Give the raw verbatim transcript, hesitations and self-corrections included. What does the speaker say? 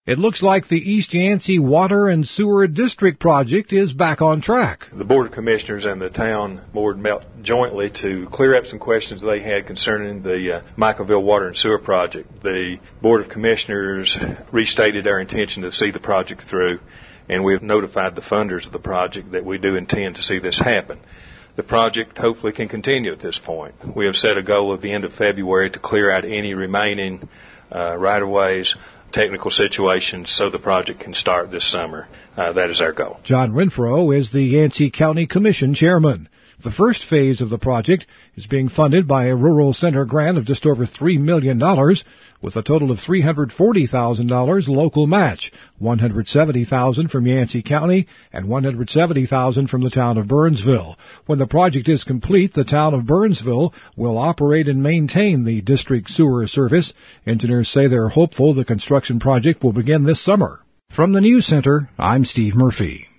It looks like the East Yancey Water and Sewer District project is back on track. The Board of Commissioners and the town board met jointly to clear up some questions they had concerning the uh, Michaelville Water and Sewer project. The Board of Commissioners restated their intention to see the project through, and we have notified the funders of the project that we do intend to see this happen. The project hopefully can continue at this point. We have set a goal at the end of February to clear out any remaining uh, right-of-ways, technical situations, so the project can start this summer. Uh, that is our goal. John Renfro is the Yancey County Commission chairman. The first phase of the project is being funded by a rural center grant of just over three million dollars, with a total of three hundred forty thousand dollars local match, one hundred seventy thousand dollars from Yancey County and one hundred seventy thousand dollars from the town of Burnsville. When the project is complete, the town of Burnsville will operate and maintain the district sewer service. Engineers say they're hopeful the construction project will begin this summer. From the News Center, I'm Steve Murphy.